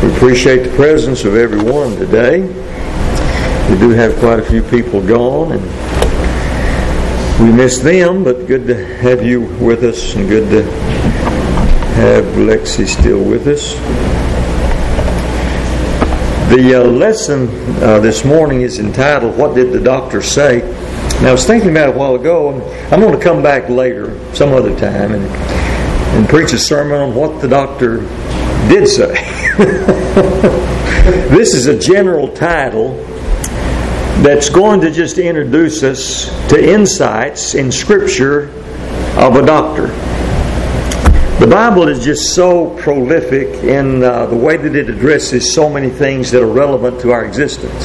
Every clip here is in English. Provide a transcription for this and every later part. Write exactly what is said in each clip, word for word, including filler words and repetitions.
We appreciate the presence of everyone today. We do have quite a few people gone, and we miss them, but good to have you with us, and good to have Lexi still with us. The uh, lesson uh, this morning is entitled, What Did the Doctor Say? Now, I was thinking about it a while ago, and I'm going to come back later, some other time, and, and preach a sermon on what the doctor did say. This is a general title that's going to just introduce us to insights in Scripture of a doctor. The Bible is just so prolific in uh, the way that it addresses so many things that are relevant to our existence.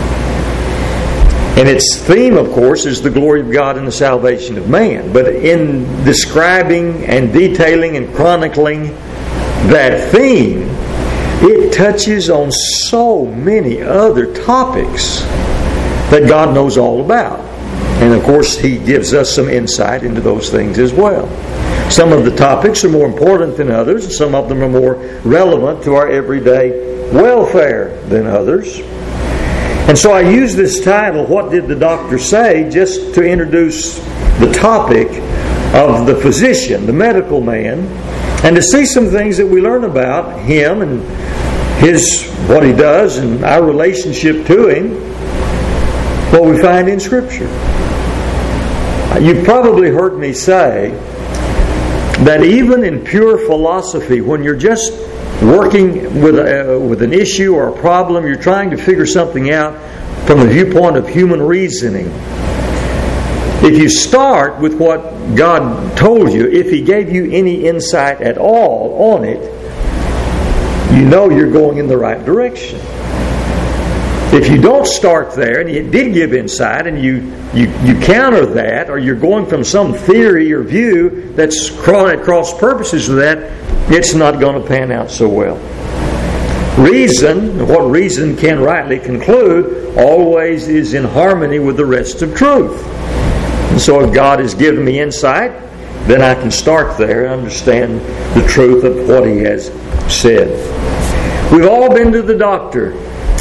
And its theme, of course, is the glory of God and the salvation of man. But in describing and detailing and chronicling that theme, it touches on so many other topics that God knows all about. And of course, He gives us some insight into those things as well. Some of the topics are more important than others, and some of them are more relevant to our everyday welfare than others. And so I use this title, What Did the Doctor Say?, just to introduce the topic of the physician, the medical man, and to see some things that we learn about him and his what he does and our relationship to him, what we find in Scripture. You've probably heard me say that even in pure philosophy, when you're just working with a, with an issue or a problem, you're trying to figure something out from the viewpoint of human reasoning, if you start with what God told you, if He gave you any insight at all on it, you know you're going in the right direction. If you don't start there, and He did give insight, and you, you, you counter that, or you're going from some theory or view that's at cross purposes with that, it's not going to pan out so well. Reason, what reason can rightly conclude, always is in harmony with the rest of truth. And so if God has given me insight, then I can start there and understand the truth of what He has said. We've all been to the doctor,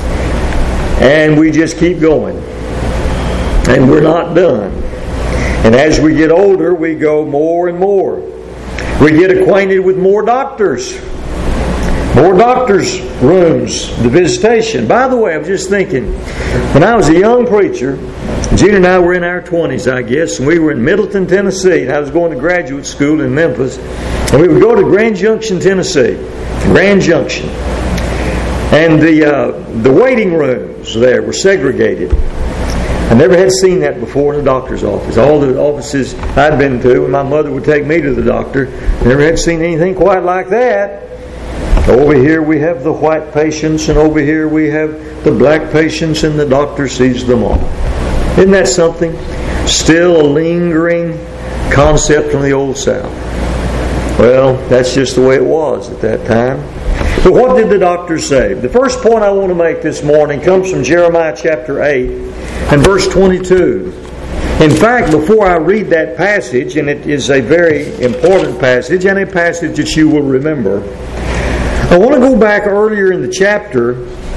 and we just keep going. And we're not done. And as we get older, we go more and more. We get acquainted with more doctors. More doctors' rooms, the visitation. By the way, I'm just thinking, when I was a young preacher, Gene and I were in our twenties, I guess, and we were in Middleton, Tennessee, and I was going to graduate school in Memphis, and we would go to Grand Junction, Tennessee. Grand Junction. And the uh, the waiting rooms there were segregated. I never had seen that before in a doctor's office. All the offices I'd been to, when my mother would take me to the doctor, never had seen anything quite like that. Over here we have the white patients, and over here we have the black patients, and the doctor sees them all. Isn't that something? Still a lingering concept from the Old South. Well, that's just the way it was at that time. But what did the doctor say? The first point I want to make this morning comes from Jeremiah chapter eight and verse twenty-two. In fact, before I read that passage, and it is a very important passage and a passage that you will remember, I want to go back earlier in the chapter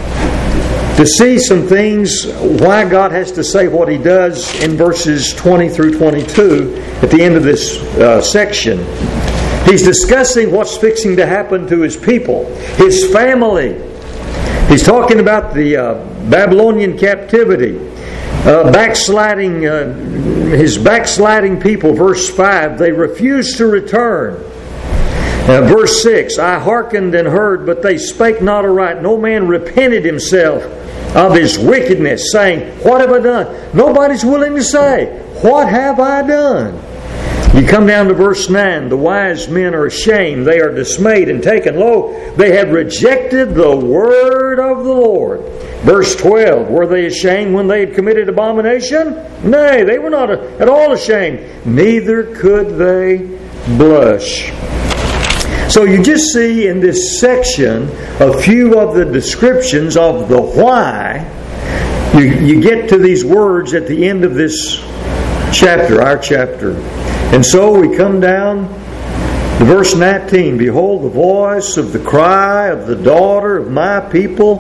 to see some things, why God has to say what He does in verses twenty through twenty-two at the end of this uh, section. He's discussing what's fixing to happen to His people, His family. He's talking about the uh, Babylonian captivity, uh, backsliding, uh, His backsliding people. Verse five, they refused to return. Uh, verse six, I hearkened and heard, but they spake not aright. No man repented himself of his wickedness, saying, what have I done? Nobody's willing to say, what have I done? You come down to verse nine, the wise men are ashamed, they are dismayed and taken low. They have rejected the word of the Lord. Verse twelve, were they ashamed when they had committed abomination? Nay, they were not at all ashamed. Neither could they blush. So you just see in this section a few of the descriptions of the why. You, you get to these words at the end of this chapter, our chapter. And so we come down Verse nineteen, behold the voice of the cry of the daughter of my people,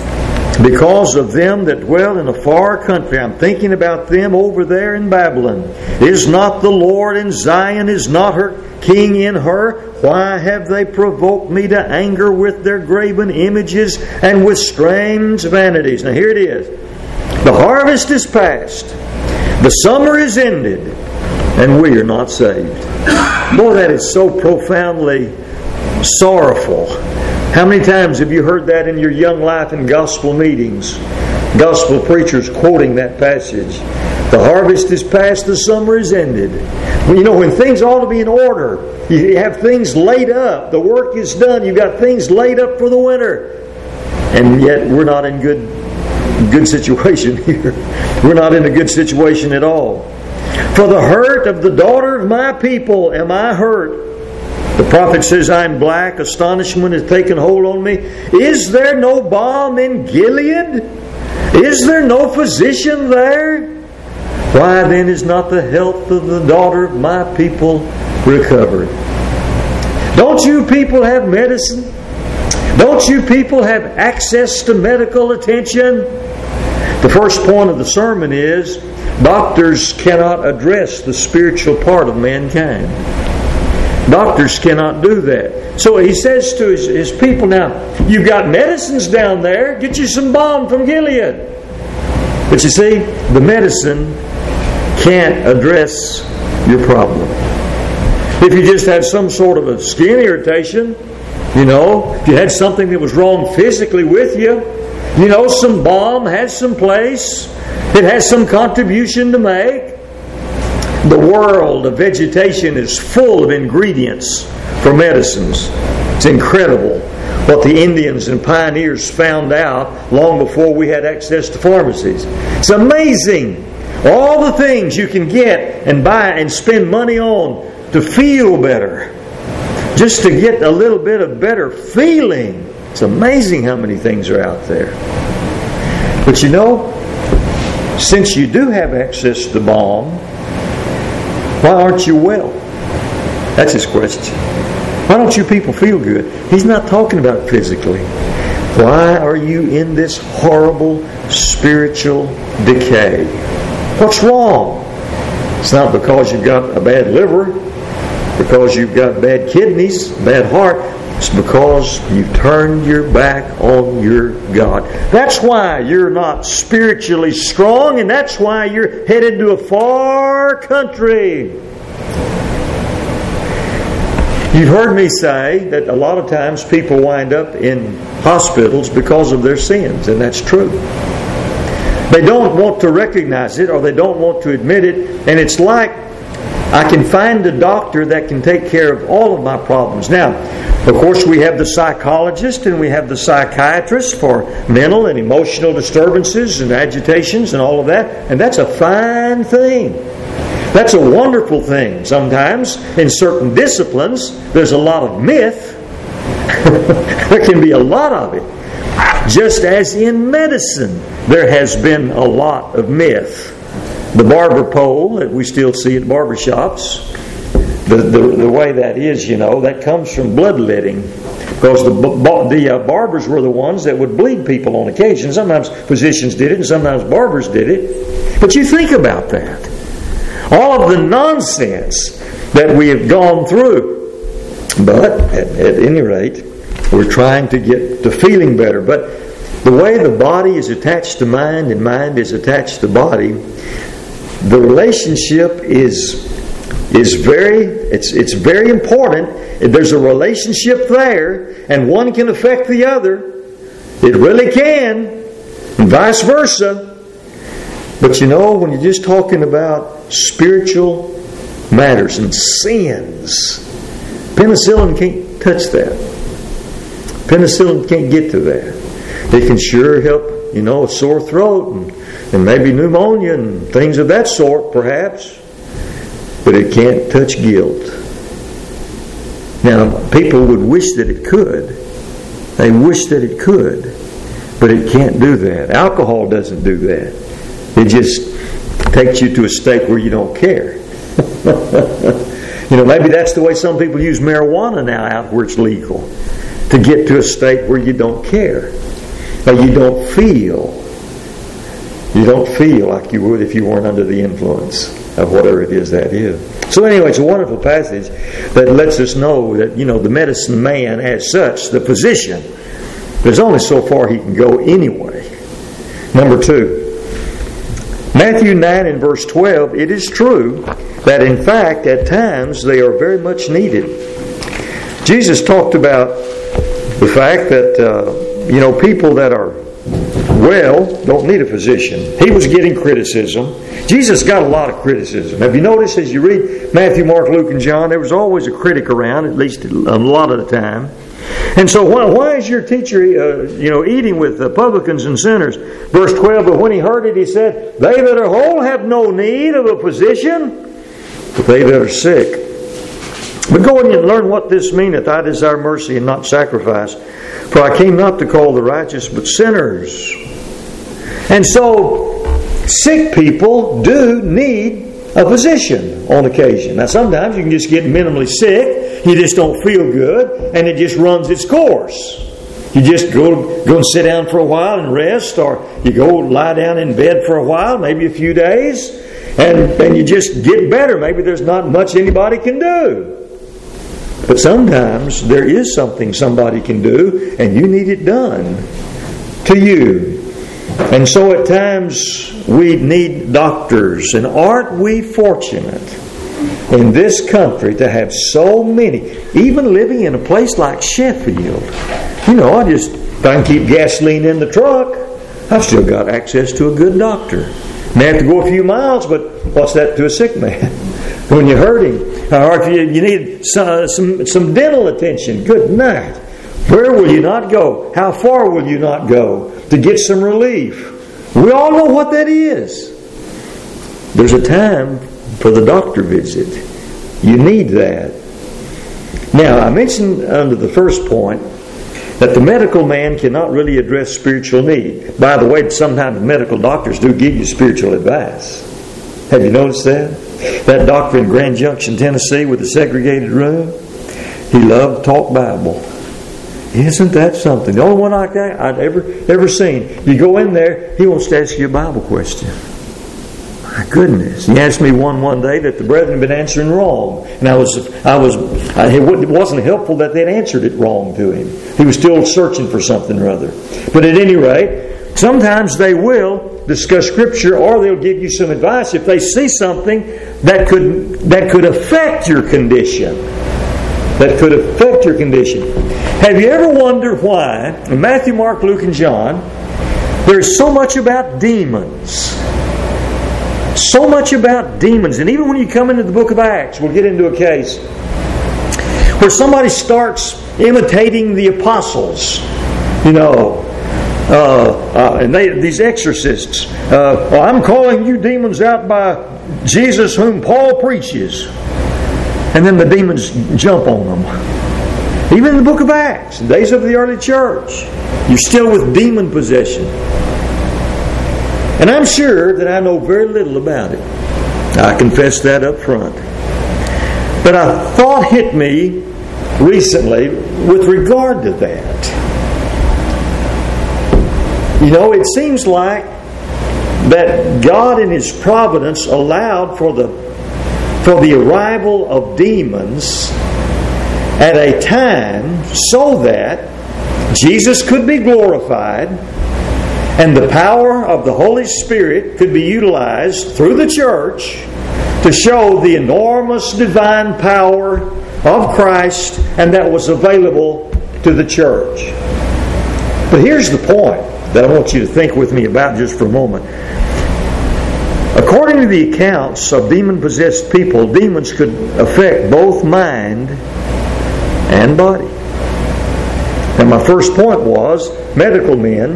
because of them that dwell in a far country. I'm thinking about them over there in Babylon. Is not the Lord in Zion? Is not her King in her? Why have they provoked me to anger with their graven images and with strange vanities? Now here it is. The harvest is past. The summer is ended. And we are not saved. Boy, that is so profoundly sorrowful. How many times have you heard that in your young life in gospel meetings? Gospel preachers quoting that passage. The harvest is past, the summer is ended. Well, you know, when things ought to be in order, you have things laid up, the work is done, you've got things laid up for the winter. And yet we're not in good, good situation here. We're not in a good situation at all. For the hurt of the daughter of my people am I hurt. The prophet says, I'm black, astonishment has taken hold on me. Is there no balm in Gilead? Is there no physician there? Why then is not the health of the daughter of my people recovered? Don't you people have medicine? Don't you people have access to medical attention? The first point of the sermon is, doctors cannot address the spiritual part of mankind. Doctors cannot do that. So he says to his, his people, now, you've got medicines down there, get you some balm from Gilead. But you see, the medicine can't address your problem. If you just had some sort of a skin irritation, you know, if you had something that was wrong physically with you, you know, some balm has some place. It has some contribution to make. The world of vegetation is full of ingredients for medicines. It's incredible what the Indians and pioneers found out long before we had access to pharmacies. It's amazing all the things you can get and buy and spend money on to feel better. Just to get a little bit of better feeling. It's amazing how many things are out there. But you know, since you do have access to balm, why aren't you well? That's his question. Why don't you people feel good? He's not talking about physically. Why are you in this horrible spiritual decay? What's wrong? It's not because you've got a bad liver, because you've got bad kidneys, bad heart. It's because you've turned your back on your God. That's why you're not spiritually strong, and that's why you're headed to a far country. You've heard me say that a lot of times people wind up in hospitals because of their sins, and that's true. They don't want to recognize it, or they don't want to admit it, and it's like, I can find a doctor that can take care of all of my problems. Now, of course, we have the psychologist and we have the psychiatrist for mental and emotional disturbances and agitations and all of that. And that's a fine thing. That's a wonderful thing. Sometimes, in certain disciplines, there's a lot of myth. There can be a lot of it. Just as in medicine, there has been a lot of myth. The barber pole that we still see at barber shops, the, the, the way that is, you know, that comes from bloodletting. Because the, the uh, barbers were the ones that would bleed people on occasion. Sometimes physicians did it and sometimes barbers did it. But you think about that. All of the nonsense that we have gone through. But at, at any rate, we're trying to get to feeling better. But the way the body is attached to mind and mind is attached to body, the relationship is is very it's it's very important. There's a relationship there, and one can affect the other. It really can, and vice versa. But you know, when you're just talking about spiritual matters and sins, penicillin can't touch that. Penicillin can't get to that. It can sure help, you know, a sore throat and, and maybe pneumonia and things of that sort, perhaps. But it can't touch guilt. Now, people would wish that it could. They wish that it could. But it can't do that. Alcohol doesn't do that. It just takes you to a state where you don't care. You know, maybe that's the way some people use marijuana now out where it's legal, to get to a state where you don't care, or you don't feel. You don't feel like you would if you weren't under the influence of whatever it is that is. So anyway, it's a wonderful passage that lets us know that, you know, the medicine man as such, the physician, there's only so far he can go anyway. Number two, Matthew nine and verse twelve, it is true that in fact at times they are very much needed. Jesus talked about the fact that, uh, you know, people that are well don't need a physician. He was getting criticism. Jesus got a lot of criticism. Have you noticed as you read Matthew, Mark, Luke, and John, there was always a critic around, at least a lot of the time. And so why, why is your teacher uh, you know, eating with uh, publicans and sinners? Verse twelve, but when he heard it, he said, they that are whole have no need of a physician, but they that are sick. But go in and learn what this meaneth. I desire mercy and not sacrifice. For I came not to call the righteous, but sinners. And so, sick people do need a physician on occasion. Now sometimes you can just get minimally sick, you just don't feel good, and it just runs its course. You just go, go and sit down for a while and rest, or you go lie down in bed for a while, maybe a few days, and, and you just get better. Maybe there's not much anybody can do. But sometimes there is something somebody can do, and you need it done to you. And so at times we need doctors. And aren't we fortunate in this country to have so many, even living in a place like Sheffield? You know, I just, if I can keep gasoline in the truck, I've still got access to a good doctor. May have to go a few miles, but what's that to a sick man when you're hurting? Or if you, you need some, some, some dental attention, good night. Where will you not go? How far will you not go to get some relief? We all know what that is. There's a time for the doctor visit. You need that. Now, I mentioned under the first point that the medical man cannot really address spiritual need. By the way, sometimes medical doctors do give you spiritual advice. Have you noticed that? That doctor in Grand Junction, Tennessee, with the segregated room, he loved to talk Bible. Isn't that something? The only one like that I've ever ever seen. You go in there, he wants to ask you a Bible question. My goodness! He asked me one one day that the brethren had been answering wrong, and I was I was I, it wasn't helpful that they'd answered it wrong to him. He was still searching for something or other. But at any rate, sometimes they will discuss Scripture, or they'll give you some advice if they see something that could that could affect your condition. That could affect your condition. Have you ever wondered why in Matthew, Mark, Luke, and John there's so much about demons? So much about demons. And even when you come into the book of Acts, we'll get into a case where somebody starts imitating the apostles. You know, uh, uh, and they, these exorcists. Uh, well, I'm calling you demons out by Jesus whom Paul preaches. And then the demons jump on them. Even in the book of Acts, the days of the early church, you're still with demon possession. And I'm sure that I know very little about it. I confess that up front. But a thought hit me recently with regard to that. You know, it seems like that God in His providence allowed for the for the arrival of demons at a time so that Jesus could be glorified and the power of the Holy Spirit could be utilized through the church to show the enormous divine power of Christ, and that was available to the church. But here's the point that I want you to think with me about just for a moment. According to the accounts of demon-possessed people, demons could affect both mind and body. And my first point was, medical men,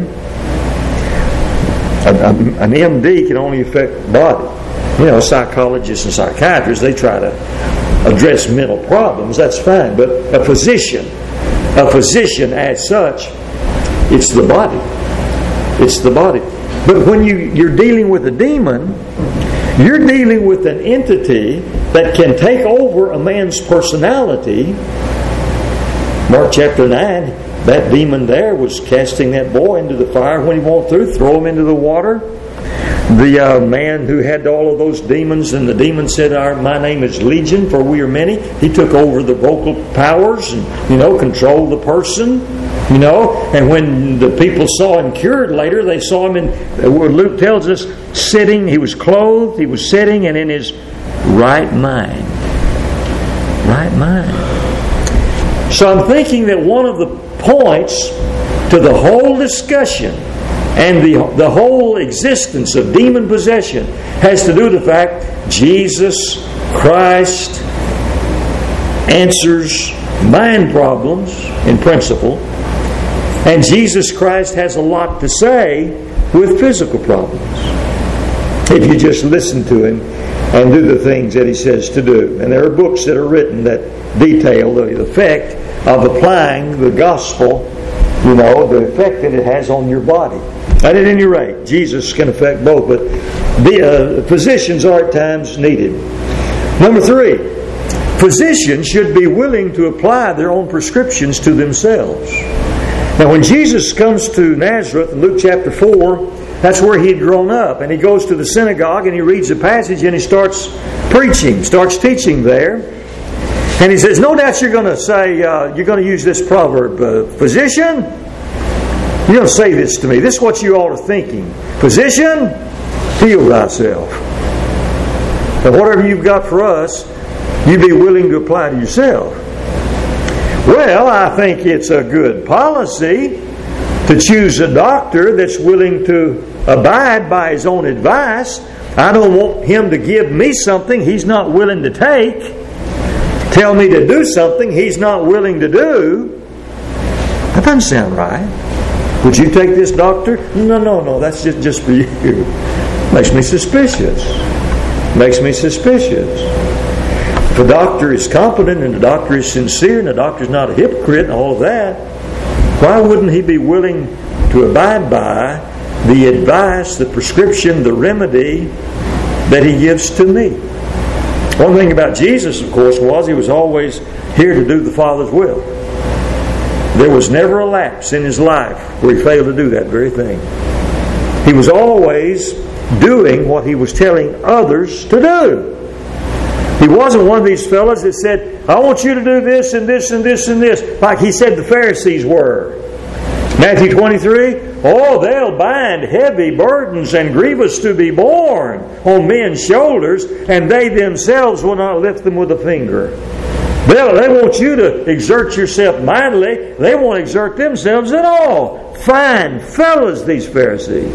an M D can only affect body. You know, psychologists and psychiatrists, they try to address mental problems. That's fine. But a physician, a physician as such, it's the body. It's the body. But when you, you're dealing with a demon, you're dealing with an entity that can take over a man's personality. Mark chapter nine, that demon there was casting that boy into the fire when he went through, throw him into the water. The uh, man who had all of those demons, and the demon said, Our, my name is Legion, for we are many. He took over the vocal powers and, you know, controlled the person, you know. And when the people saw him cured later, they saw him in, where Luke tells us, sitting. He was clothed, he was sitting, and in his right mind. Right mind. So I'm thinking that one of the points to the whole discussion and the, the whole existence of demon possession has to do with the fact Jesus Christ answers mind problems in principle, and Jesus Christ has a lot to say with physical problems if you just listen to Him and do the things that He says to do. And there are books that are written that detail the effect of applying the gospel, you know, the effect that it has on your body. At any rate, Jesus can affect both, but the, uh, physicians are at times needed. Number three, physicians should be willing to apply their own prescriptions to themselves. Now, when Jesus comes to Nazareth in Luke chapter four, that's where he had grown up, and he goes to the synagogue and he reads a passage and he starts preaching, starts teaching there. And he says, no doubt you're going to say, uh, you're going to use this proverb, uh, physician, you're going to say this to me. This is what you all are thinking. Physician, heal thyself. And whatever you've got for us, you be willing to apply to yourself. Well, I think it's a good policy to choose a doctor that's willing to abide by his own advice. I don't want him to give me something he's not willing to take. Tell me to do something he's not willing to do. That doesn't sound right. Would you take this doctor? No, no, no, that's just, just for you. Makes me suspicious. Makes me suspicious. If a doctor is competent and the doctor is sincere and the doctor is not a hypocrite and all of that, why wouldn't he be willing to abide by the advice, the prescription, the remedy that he gives to me? One thing about Jesus, of course, was he was always here to do the Father's will. There was never a lapse in his life where he failed to do that very thing. He was always doing what he was telling others to do. He wasn't one of these fellas that said, I want you to do this and this and this and this, like he said the Pharisees were. Matthew twenty-three, oh, they'll bind heavy burdens and grievous to be borne on men's shoulders, and they themselves will not lift them with a finger. They, they want you to exert yourself mightily. They won't exert themselves at all. Fine fellas, these Pharisees.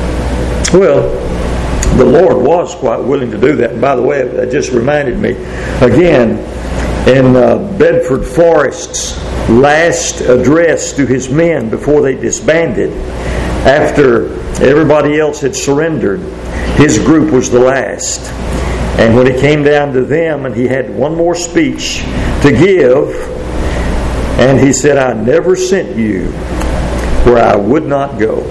Well, the Lord was quite willing to do that. And by the way, that just reminded me, again, in uh, Bedford Forrest's last address to his men before they disbanded, after everybody else had surrendered, his group was the last. And when it came down to them, and he had one more speech to give, and he said, I never sent you where I would not go.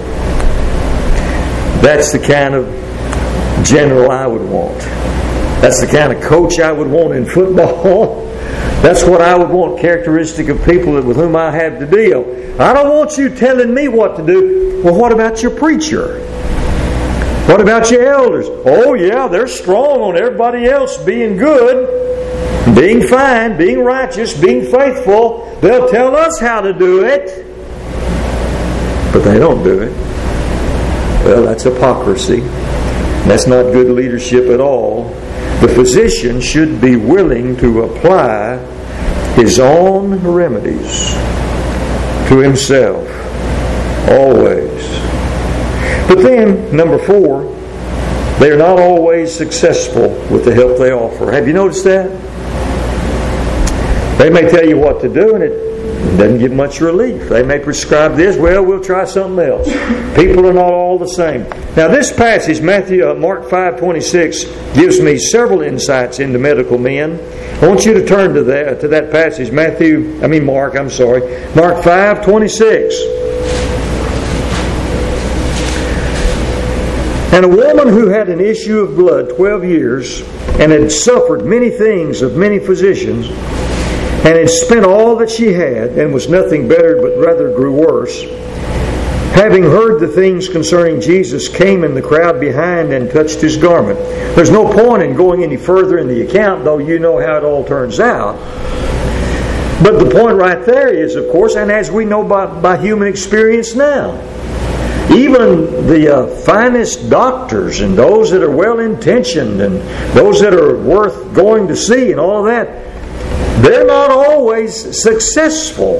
That's the kind of general I would want. That's the kind of coach I would want in football. That's what I would want, characteristic of people with whom I have to deal. I don't want you telling me what to do. Well, what about your preacher? What about your elders? Oh yeah, they're strong on everybody else being good, being fine, being righteous, being faithful. They'll tell us how to do it, but they don't do it. Well, that's hypocrisy. That's not good leadership at all. The physician should be willing to apply his own remedies to himself, always. But then, number four, they are not always successful with the help they offer. Have you noticed that? They may tell you what to do and it doesn't give much relief. They may prescribe this, well, we'll try something else. People are not all the same. Now this passage, Matthew, uh, Mark five twenty-six, gives me several insights into medical men. I want you to turn to that, to that passage, Matthew, I mean Mark, I'm sorry, Mark five twenty-six. And a woman who had an issue of blood twelve years, and had suffered many things of many physicians, and had spent all that she had, and was nothing better, but rather grew worse, having heard the things concerning Jesus, came in the crowd behind and touched His garment. There's no point in going any further in the account, though you know how it all turns out. But the point right there is, of course, and as we know by, by human experience now, even the uh, finest doctors and those that are well-intentioned and those that are worth going to see and all of that, they're not always successful.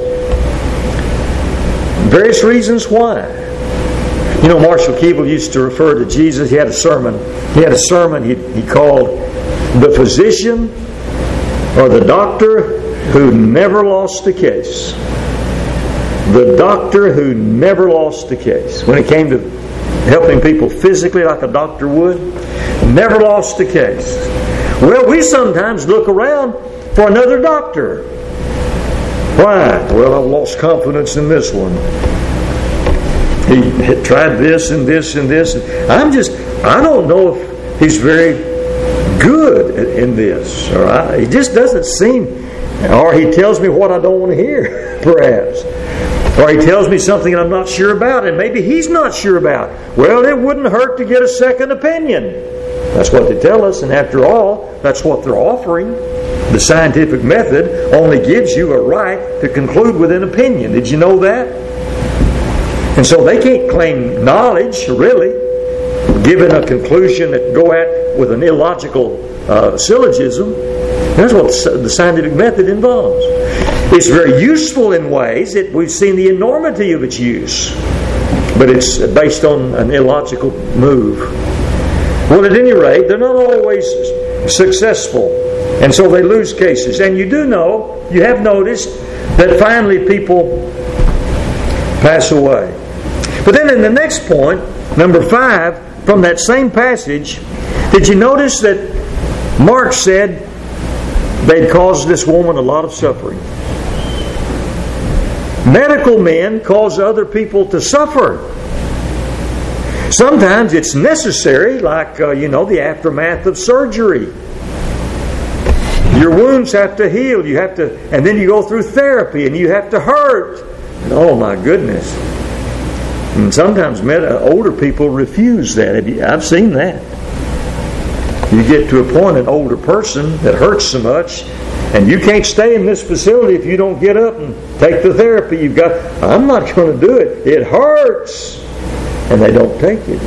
Various reasons why. You know, Marshall Keeble used to refer to Jesus. He had a sermon. He had a sermon he, he called "The Physician or the Doctor Who Never Lost a Case." The doctor who never lost a case. When it came to helping people physically like a doctor would, never lost a case. Well, we sometimes look around for another doctor. Why? Well, I've lost confidence in this one. He had tried this and this and this. I'm just, I don't know if he's very good in this. Or I, he just doesn't seem, or he tells me what I don't want to hear, perhaps. Or he tells me something I'm not sure about, and maybe he's not sure about. Well, it wouldn't hurt to get a second opinion. That's what they tell us, and after all, that's what they're offering. The scientific method only gives you a right to conclude with an opinion. Did you know that? And so they can't claim knowledge, really, given a conclusion that go at with an illogical uh, syllogism. That's what the scientific method involves. It's very useful in ways that we've seen the enormity of its use, but it's based on an illogical move. Well, at any rate, they're not always successful, and so they lose cases. And you do know, you have noticed, that finally people pass away. But then in the next point, number five, from that same passage, did you notice that Mark said they'd caused this woman a lot of suffering? Medical men cause other people to suffer. Sometimes it's necessary, like, uh, you know, the aftermath of surgery. Your wounds have to heal. You have to, and then you go through therapy, and you have to hurt. Oh my goodness! And sometimes med- older people refuse that. I've seen that. You get to a point, an older person that hurts so much, and you can't stay in this facility if you don't get up and take the therapy you've got. I'm not going to do it. It hurts. And they don't take it.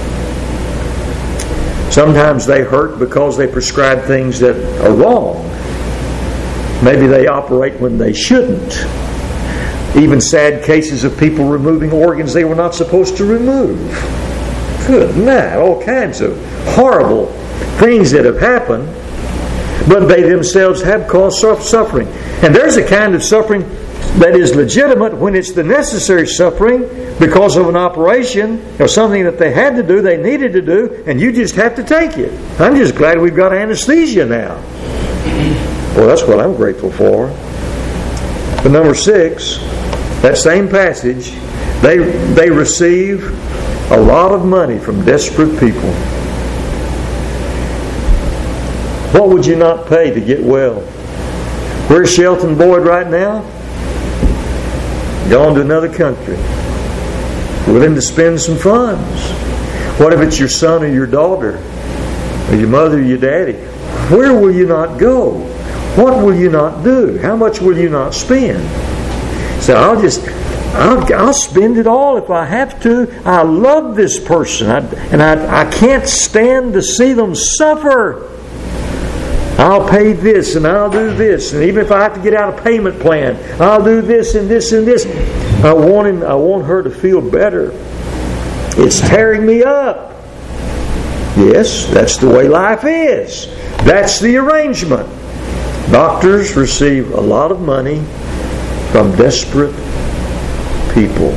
Sometimes they hurt because they prescribe things that are wrong. Maybe they operate when they shouldn't. Even sad cases of people removing organs they were not supposed to remove. Good night. All kinds of horrible things that have happened. But they themselves have caused suffering. And there's a kind of suffering that is legitimate when it's the necessary suffering because of an operation or something that they had to do, they needed to do, and you just have to take it. I'm just glad we've got anesthesia now. Well, that's what I'm grateful for. But number six, that same passage, they they receive a lot of money from desperate people. What would you not pay to get well? Where's Shelton Boyd right now? Gone to another country. Willing to spend some funds. What if it's your son or your daughter? Or your mother or your daddy? Where will you not go? What will you not do? How much will you not spend? So I'll just, I'll, I'll spend it all if I have to. I love this person. I, and I, I can't stand to see them suffer. I'll pay this and I'll do this, and even if I have to get out a payment plan, I'll do this and this and this. I want him, I want her to feel better. It's tearing me up. Yes, that's the way life is. That's the arrangement. Doctors receive a lot of money from desperate people.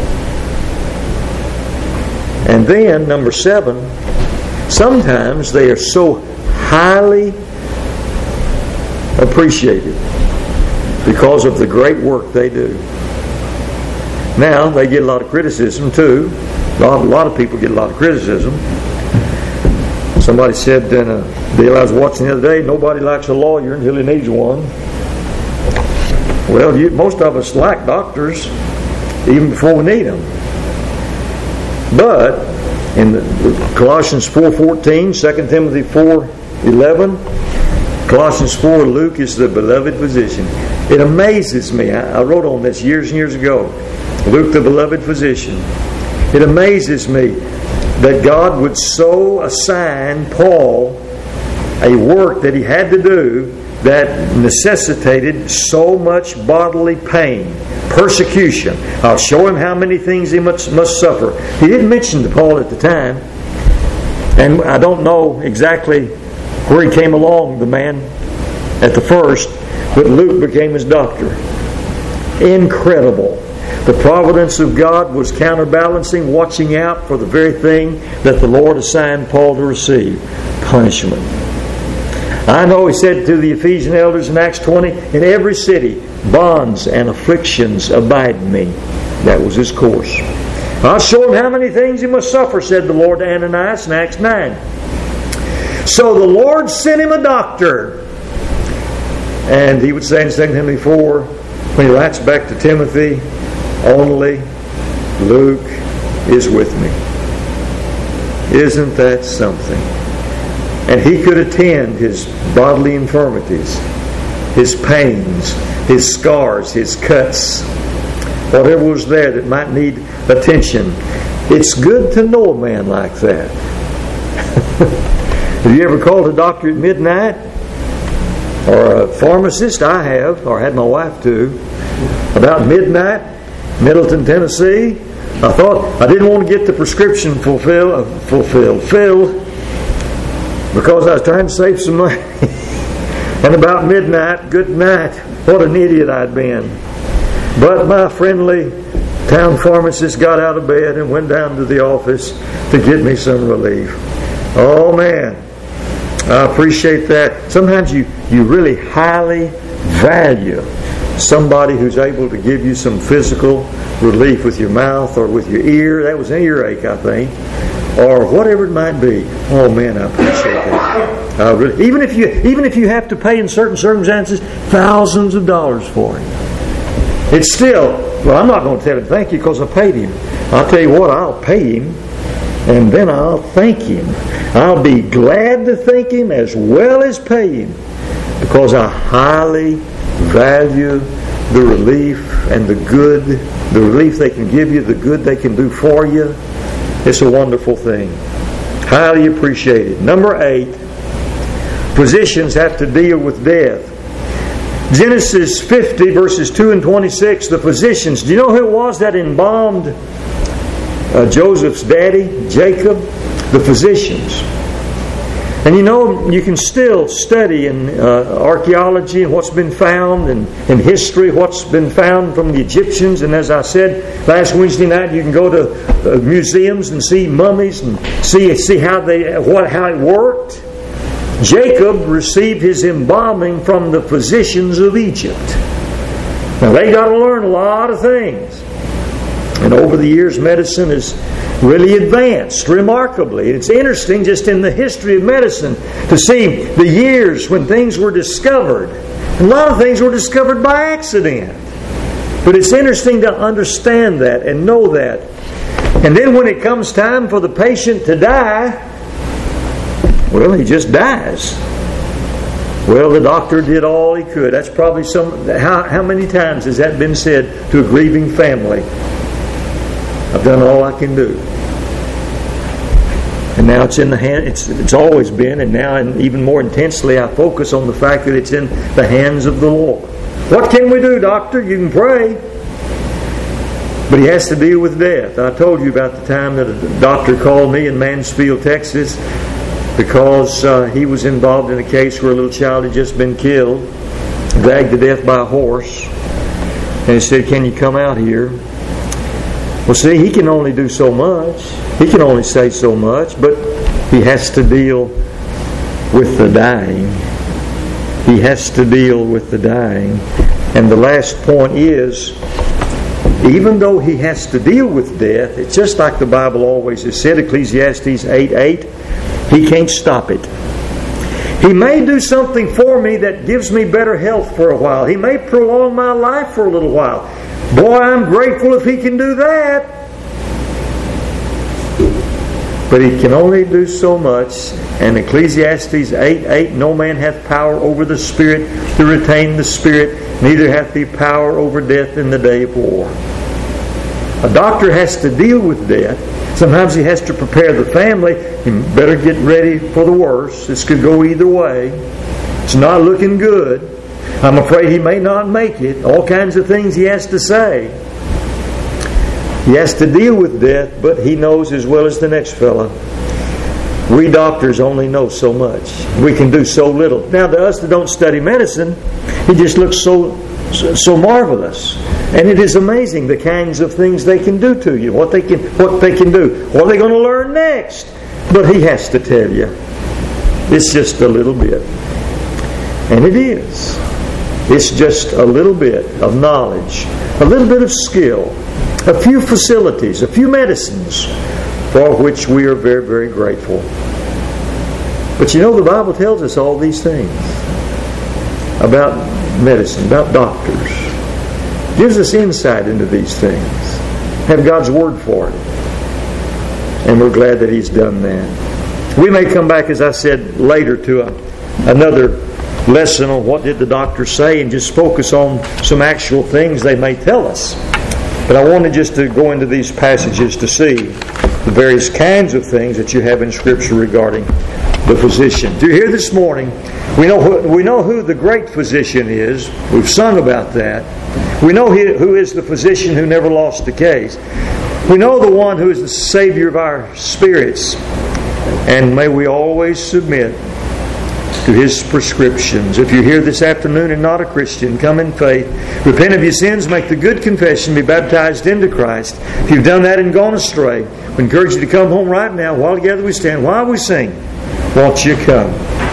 And then, number seven, sometimes they are so highly appreciated because of the great work they do. Now, they get a lot of criticism too. A lot, a lot of people get a lot of criticism. Somebody said in a deal I was watching the other day, nobody likes a lawyer until he needs one. Well, you, most of us like doctors even before we need them. But in the, Colossians four fourteen, Second Timothy four eleven, Colossians four, Luke is the beloved physician. It amazes me. I, I wrote on this years and years ago. Luke, the beloved physician. It amazes me that God would so assign Paul a work that he had to do that necessitated so much bodily pain, persecution. I'll show him how many things he must, must suffer. He didn't mention to Paul at the time, and I don't know exactly where he came along, the man, at the first, but Luke became his doctor. Incredible. The providence of God was counterbalancing, watching out for the very thing that the Lord assigned Paul to receive, punishment. I know he said to the Ephesian elders in Acts twenty, in every city, bonds and afflictions abide me. That was his course. I'll show him how many things he must suffer, said the Lord to Ananias in Acts nine. So the Lord sent him a doctor. And he would say in Second Timothy four, when he writes back to Timothy, only Luke is with me. Isn't that something? And he could attend his bodily infirmities, his pains, his scars, his cuts, whatever was there that might need attention. It's good to know a man like that. Have you ever called a doctor at midnight? Or a pharmacist? I have, or had my wife to. About midnight, Middleton, Tennessee. I thought I didn't want to get the prescription fulfilled, uh, fulfilled, filled, because I was trying to save some money. And about midnight, good night. What an idiot I'd been. But my friendly town pharmacist got out of bed and went down to the office to get me some relief. Oh man, I appreciate that. Sometimes you, you really highly value somebody who's able to give you some physical relief with your mouth or with your ear. That was an earache, I think. Or whatever it might be. Oh man, I appreciate that. I really, even if you even if you have to pay in certain circumstances thousands of dollars for it, it's still, well, I'm not going to tell him thank you because I paid him. I'll tell you what, I'll pay him and then I'll thank him. I'll be glad to thank him as well as pay him, because I highly value the relief and the good, the relief they can give you, the good they can do for you. It's a wonderful thing. Highly appreciated. Number eight, physicians have to deal with death. Genesis fifty, verses two and twenty-six, the physicians. Do you know who it was that embalmed uh, Joseph's daddy, Jacob? The physicians. And you know, you can still study in uh, archaeology and what's been found, and in history what's been found from the Egyptians. And as I said last Wednesday night, you can go to uh, museums and see mummies and see see how they what how it worked. Jacob received his embalming from the physicians of Egypt. Now they got to learn a lot of things. And over the years, medicine has really advanced remarkably. It's interesting just in the history of medicine to see the years when things were discovered. A lot of things were discovered by accident. But it's interesting to understand that and know that. And then when it comes time for the patient to die, well, he just dies. Well, the doctor did all he could. That's probably some... How, how many times has that been said to a grieving family? I've done all I can do. And now it's in the hand. It's it's always been, and now, and even more intensely, I focus on the fact that it's in the hands of the Lord. What can we do, doctor? You can pray, but he has to deal with death. I told you about the time that a doctor called me in Mansfield, Texas, because uh, he was involved in a case where a little child had just been killed, dragged to death by a horse, and he said, "Can you come out here?" Well, see, he can only do so much. He can only say so much, but he has to deal with the dying. He has to deal with the dying. And the last point is, even though he has to deal with death, it's just like the Bible always has said, Ecclesiastes eight eight, he can't stop it. He may do something for me that gives me better health for a while. He may prolong my life for a little while. Boy, I'm grateful if he can do that. But he can only do so much. And Ecclesiastes eight eight, no man hath power over the Spirit to retain the Spirit, neither hath he power over death in the day of war. A doctor has to deal with death. Sometimes he has to prepare the family. You better get ready for the worst. This could go either way. It's not looking good. I'm afraid he may not make it. All kinds of things he has to say. He has to deal with death, but he knows as well as the next fella. We doctors only know so much. We can do so little. Now, to us that don't study medicine, it just looks so so marvelous. And it is amazing the kinds of things they can do to you, what they can what they can do. What are they going to learn next? But he has to tell you. It's just a little bit. And it is. It's just a little bit of knowledge, a little bit of skill, a few facilities, a few medicines, for which we are very, very grateful. But you know, the Bible tells us all these things about medicine, about doctors. Gives us insight into these things. Have God's Word for it. And we're glad that He's done that. We may come back, as I said, later to a, another lesson on what did the doctor say and just focus on some actual things they may tell us. But I wanted just to go into these passages to see the various kinds of things that you have in Scripture regarding the physician. Do you hear this morning? We know who, we know who the great physician is. We've sung about that. We know who is the physician who never lost a case. We know the one who is the Savior of our spirits. And may we always submit to His prescriptions. If you're here this afternoon and not a Christian, come in faith, repent of your sins, make the good confession, be baptized into Christ. If you've done that and gone astray, we encourage you to come home right now. While together we stand, while we sing, won't you come?